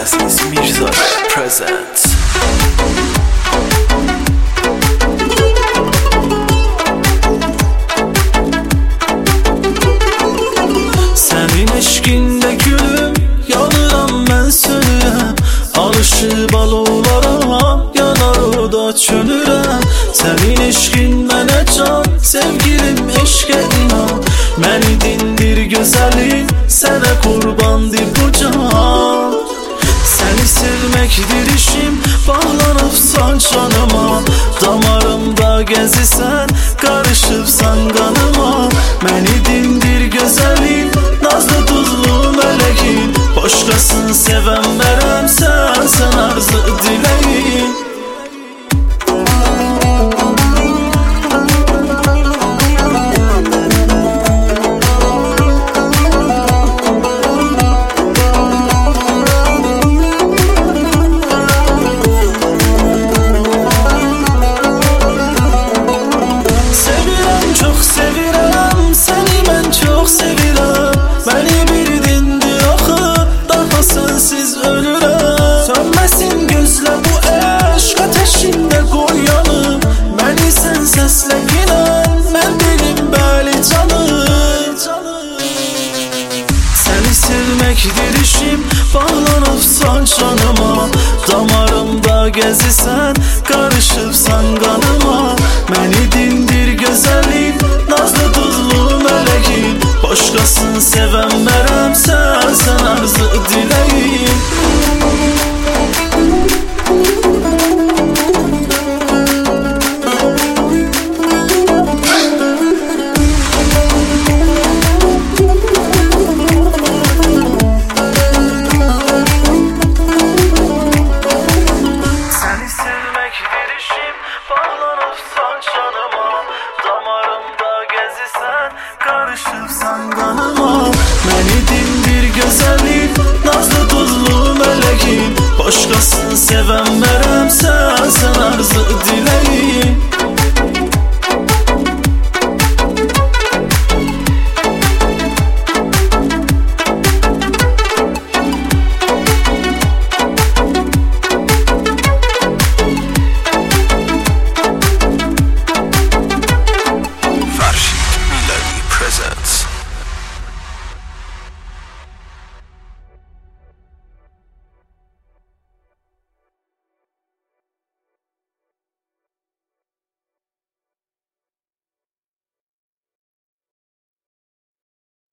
Aziz Mirza presents. Senin eşkinde gülüm, yanıram ben sönürəm. Alışıb alovlara, yanar o da çönürəm. Senin eşkin mənə can, sevgilim eşqə inan. Məni dindir gözəlim, sənə qurbandır bu can. Səni sevməkdir işim, bağlanıbsan canıma. Damarımda gəzirsən, qarışıbsan qanıma. Məni dindir gözəlim, nazlı tuzlu mələkim. Başqasını sevən mərəm, sən arzu diləyim. Sevməkdir işim, bağlanıbsan canıma. Damarımda gəzirsən, qarışıbsan qanıma. Məni